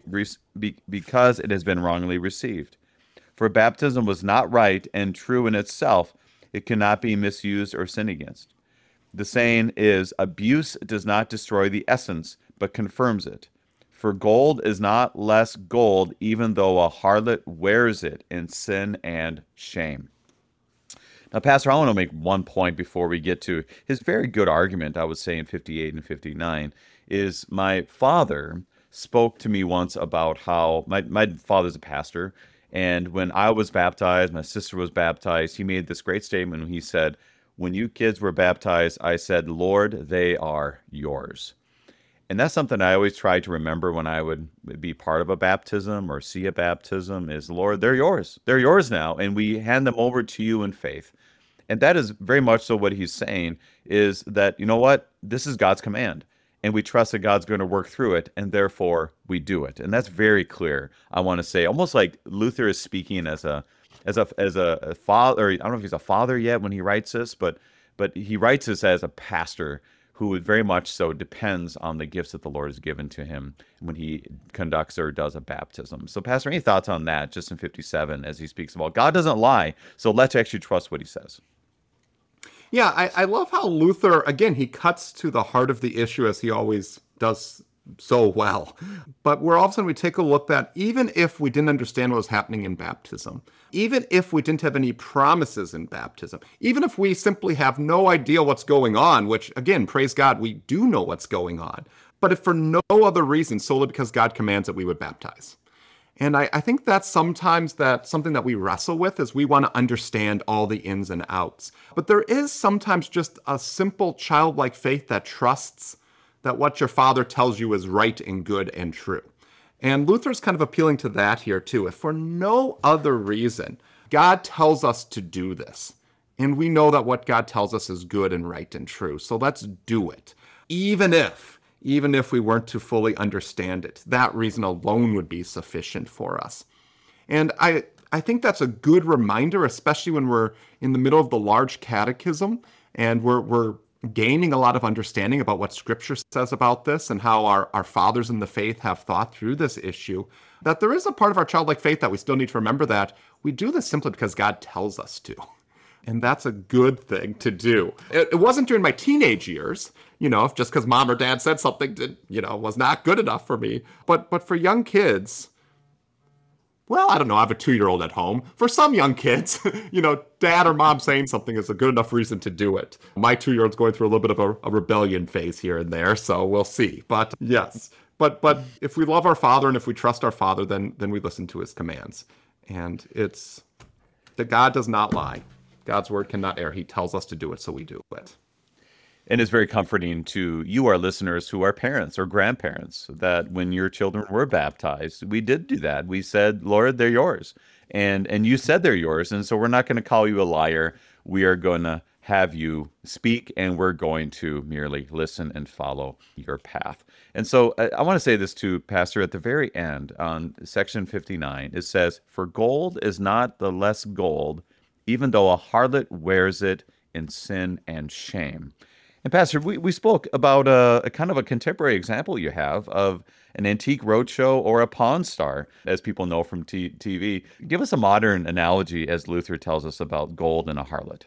received. For baptism was not right and true in itself; it cannot be misused or sinned against. The saying is, abuse does not destroy the essence, but confirms it. For gold is not less gold, even though a harlot wears it in sin and shame. Now, Pastor, I want to make one point before we get to his very good argument, I would say, in 58 and 59, is my father spoke to me once about how, my father's a pastor, and when I was baptized, my sister was baptized, he made this great statement when he said, when you kids were baptized, I said, Lord, they are yours. And that's something I always try to remember when I would be part of a baptism or see a baptism is, Lord, they're yours. They're yours now, and we hand them over to you in faith. And that is very much so what he's saying is that, you know what, this is God's command, and we trust that God's going to work through it, and therefore we do it. And that's very clear. I want to say, almost like Luther is speaking as a father. Or I don't know if he's a father yet when he writes this, but he writes this as a pastor who very much so depends on the gifts that the Lord has given to him when he conducts or does a baptism. So, Pastor, any thoughts on that, just in 57, as he speaks about God doesn't lie, so let's actually trust what he says. Yeah, I love how Luther, again, he cuts to the heart of the issue as he always does so well. But where all of a sudden we take a look that even if we didn't understand what was happening in baptism, even if we didn't have any promises in baptism, even if we simply have no idea what's going on, which again, praise God, we do know what's going on, but if for no other reason, solely because God commands that we would baptize. And I think that's sometimes something that we wrestle with is we want to understand all the ins and outs. But there is sometimes just a simple childlike faith that trusts that what your father tells you is right and good and true. And Luther's kind of appealing to that here too. If for no other reason, God tells us to do this, and we know that what God tells us is good and right and true, so let's do it. Even if we weren't to fully understand it, that reason alone would be sufficient for us. And I think that's a good reminder, especially when we're in the middle of the large catechism and we're gaining a lot of understanding about what Scripture says about this and how our fathers in the faith have thought through this issue, that there is a part of our childlike faith that we still need to remember that we do this simply because God tells us to. And that's a good thing to do. It wasn't during my teenage years, just because mom or dad said something was not good enough for me. But for young kids, well, I don't know, I have a 2-year-old at home. For some young kids, dad or mom saying something is a good enough reason to do it. My 2-year-old's going through a little bit of a rebellion phase here and there, so we'll see. But yes, but if we love our Father and if we trust our Father, then we listen to his commands. And it's that God does not lie. God's word cannot err. He tells us to do it, so we do it. And it's very comforting to you, our listeners, who are parents or grandparents, that when your children were baptized, we did do that. We said, Lord, they're yours. And you said they're yours. And so we're not going to call you a liar. We are going to have you speak, and we're going to merely listen and follow your path. And so I want to say this to Pastor at the very end on section 59. It says, for gold is not the less gold, even though a harlot wears it in sin and shame. And Pastor, we spoke about a kind of a contemporary example you have of an antique roadshow or a Pawn Star, as people know from TV. Give us a modern analogy as Luther tells us about gold and a harlot.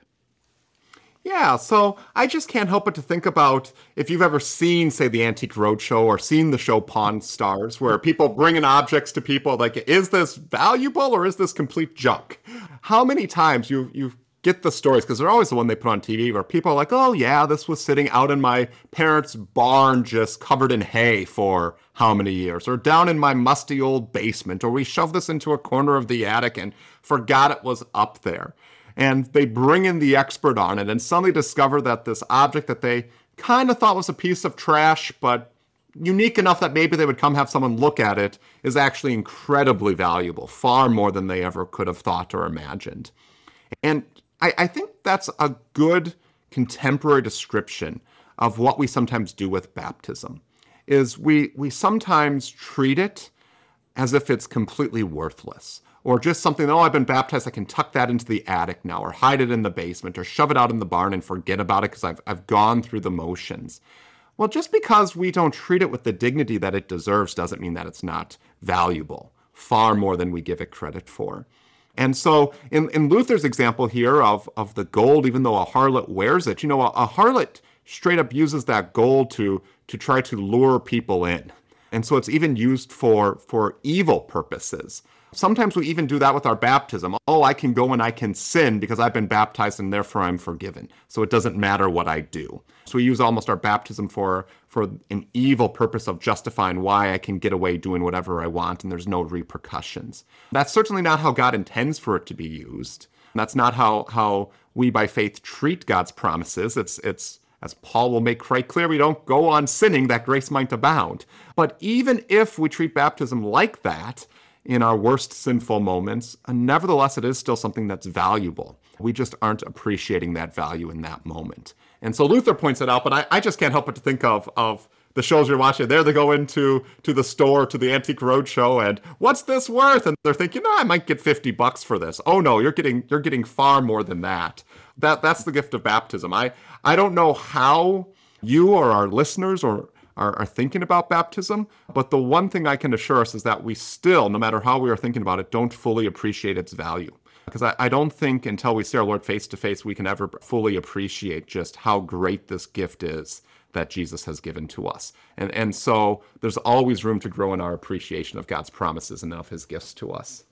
Yeah, so I just can't help but to think about if you've ever seen, say, the Antique Roadshow or seen the show Pawn Stars, where people bring in objects to people like, is this valuable or is this complete junk? How many times you get the stories, because they're always the one they put on TV, where people are like, oh yeah, this was sitting out in my parents' barn just covered in hay for how many years, or down in my musty old basement, or we shoved this into a corner of the attic and forgot it was up there. And they bring in the expert on it and suddenly discover that this object that they kind of thought was a piece of trash, but unique enough that maybe they would come have someone look at it, is actually incredibly valuable, far more than they ever could have thought or imagined. And I think that's a good contemporary description of what we sometimes do with baptism, is we sometimes treat it as if it's completely worthless. Or just something, I've been baptized, I can tuck that into the attic now, or hide it in the basement, or shove it out in the barn and forget about it because I've gone through the motions. Well, just because we don't treat it with the dignity that it deserves doesn't mean that it's not valuable, far more than we give it credit for. And so in Luther's example here of the gold, even though a harlot wears it, a harlot straight up uses that gold to try to lure people in. And so it's even used for evil purposes. Sometimes we even do that with our baptism. Oh, I can go and I can sin because I've been baptized and therefore I'm forgiven. So it doesn't matter what I do. So we use almost our baptism for an evil purpose of justifying why I can get away doing whatever I want and there's no repercussions. That's certainly not how God intends for it to be used. That's not how we by faith treat God's promises. It's as Paul will make quite clear, we don't go on sinning that grace might abound. But even if we treat baptism like that, in our worst sinful moments, nevertheless, it is still something that's valuable. We just aren't appreciating that value in that moment. And so Luther points it out, but I just can't help but to think of the shows you're watching. There they go into the store, to the Antique Roadshow, and what's this worth? And they're thinking, I might get $50 for this. Oh no, you're getting far more than that. That's the gift of baptism. I don't know how you or our listeners are thinking about baptism, but the one thing I can assure us is that we still, no matter how we are thinking about it, don't fully appreciate its value. Because I don't think until we see our Lord face to face, we can ever fully appreciate just how great this gift is that Jesus has given to us. And so there's always room to grow in our appreciation of God's promises and of his gifts to us.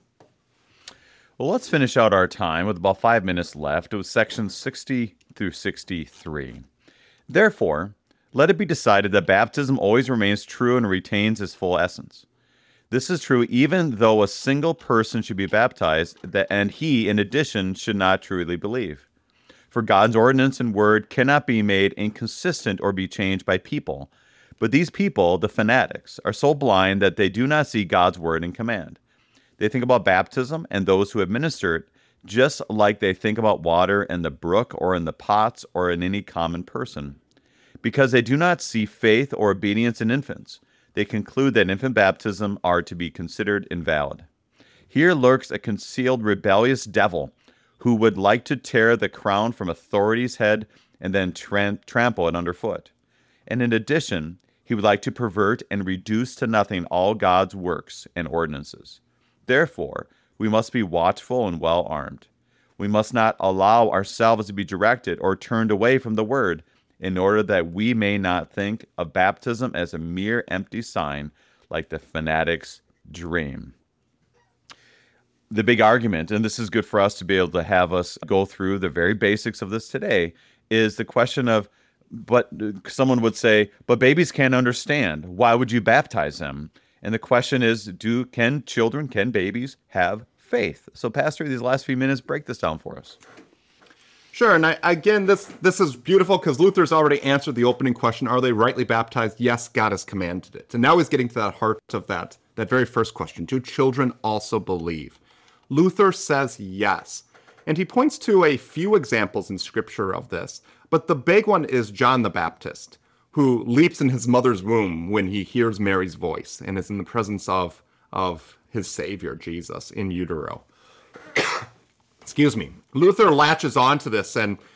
Well, let's finish out our time with about 5 minutes left. It was sections 60 through 63. Therefore, let it be decided that baptism always remains true and retains its full essence. This is true even though a single person should be baptized, and he, in addition, should not truly believe. For God's ordinance and word cannot be made inconsistent or be changed by people. But these people, the fanatics, are so blind that they do not see God's word and command. They think about baptism and those who administer it just like they think about water in the brook or in the pots or in any common person. Because they do not see faith or obedience in infants, they conclude that infant baptism are to be considered invalid. Here lurks a concealed rebellious devil who would like to tear the crown from authority's head and then trample it underfoot. And in addition, he would like to pervert and reduce to nothing all God's works and ordinances. Therefore, we must be watchful and well armed. We must not allow ourselves to be directed or turned away from the word, in order that we may not think of baptism as a mere empty sign, like the fanatics dream. The big argument, and this is good for us to be able to have us go through the very basics of this today, is the question of, but someone would say, but babies can't understand. Why would you baptize them? And the question is, can babies have faith? So Pastor, these last few minutes, break this down for us. Sure, and again, this is beautiful because Luther's already answered the opening question, are they rightly baptized? Yes, God has commanded it. And now he's getting to that heart of that very first question. Do children also believe? Luther says yes. And he points to a few examples in Scripture of this. But the big one is John the Baptist, who leaps in his mother's womb when he hears Mary's voice and is in the presence of his Savior, Jesus, in utero. Excuse me. Luther latches onto this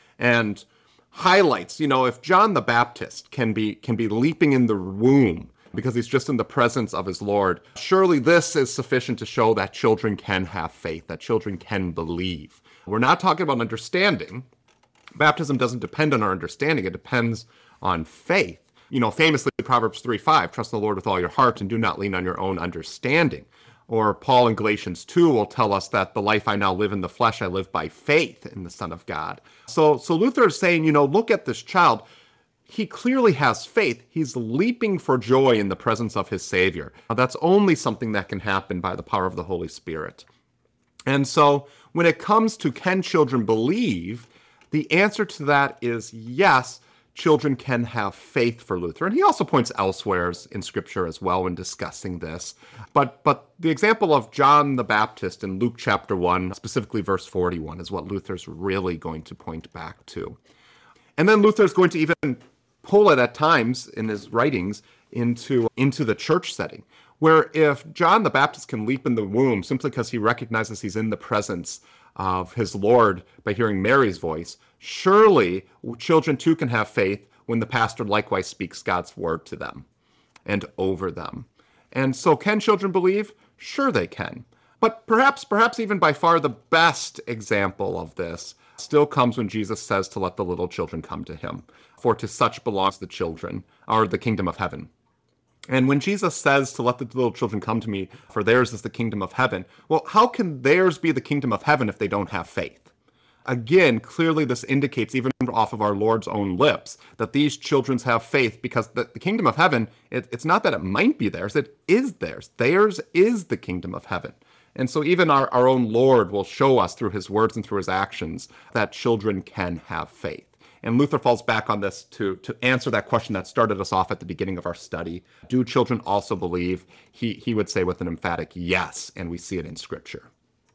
and highlights, if John the Baptist can be leaping in the womb because he's just in the presence of his Lord, surely this is sufficient to show that children can have faith, that children can believe. We're not talking about understanding. Baptism doesn't depend on our understanding. It depends on faith. Famously, Proverbs 3:5, trust in the Lord with all your heart and do not lean on your own understanding. Or Paul in Galatians 2 will tell us that the life I now live in the flesh, I live by faith in the Son of God. So Luther is saying, look at this child. He clearly has faith. He's leaping for joy in the presence of his Savior. Now, that's only something that can happen by the power of the Holy Spirit. And so when it comes to can children believe, the answer to that is yes, children can have faith for Luther. And he also points elsewhere in Scripture as well when discussing this. But the example of John the Baptist in Luke chapter 1, specifically verse 41, is what Luther's really going to point back to. And then Luther's going to even pull it at times in his writings into the church setting, where if John the Baptist can leap in the womb simply because he recognizes he's in the presence of his Lord by hearing Mary's voice, surely children too can have faith when the pastor likewise speaks God's word to them and over them. And so can children believe? Sure they can. But perhaps even by far the best example of this still comes when Jesus says to let the little children come to him, for to such belongs the children, or the kingdom of heaven. And when Jesus says to let the little children come to me, for theirs is the kingdom of heaven, well, how can theirs be the kingdom of heaven if they don't have faith? Again, clearly this indicates, even off of our Lord's own lips, that these children have faith because the kingdom of heaven, it's not that it might be theirs, it is theirs. Theirs is the kingdom of heaven. And so even our own Lord will show us through his words and through his actions that children can have faith. And Luther falls back on this to answer that question that started us off at the beginning of our study. Do children also believe? He would say with an emphatic yes, and we see it in Scripture.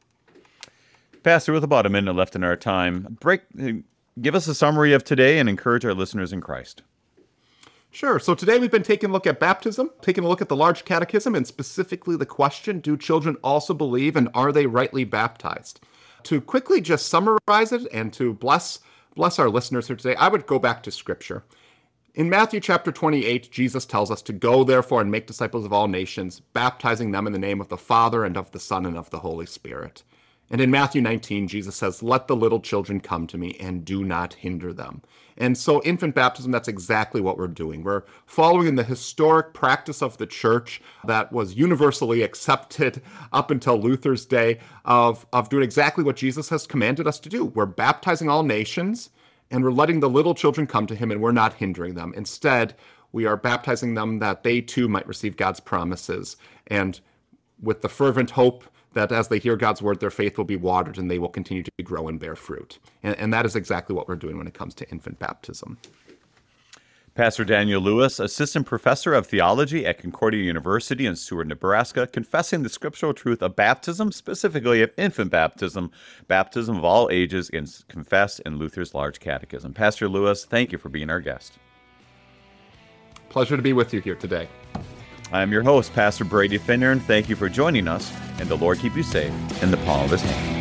Pastor, with about a minute left in our time, give us a summary of today and encourage our listeners in Christ. Sure. So today we've been taking a look at baptism, taking a look at the large catechism, and specifically the question, do children also believe, and are they rightly baptized? To quickly just summarize it and to bless our listeners here today, I would go back to Scripture. In Matthew chapter 28, Jesus tells us to go, therefore, and make disciples of all nations, baptizing them in the name of the Father and of the Son and of the Holy Spirit. And in Matthew 19, Jesus says, let the little children come to me and do not hinder them. And so infant baptism, that's exactly what we're doing. We're following in the historic practice of the church that was universally accepted up until Luther's day of doing exactly what Jesus has commanded us to do. We're baptizing all nations, and we're letting the little children come to him, and we're not hindering them. Instead, we are baptizing them that they too might receive God's promises and with the fervent hope that as they hear God's word, their faith will be watered and they will continue to grow and bear fruit. And that is exactly what we're doing when it comes to infant baptism. Pastor Daniel Lewis, Assistant Professor of Theology at Concordia University in Seward, Nebraska, confessing the scriptural truth of baptism, specifically of infant baptism, baptism of all ages, is confessed in Luther's Large Catechism. Pastor Lewis, thank you for being our guest. Pleasure to be with you here today. I am your host, Pastor Brady Finner, and thank you for joining us, and the Lord keep you safe in the palm of his hand.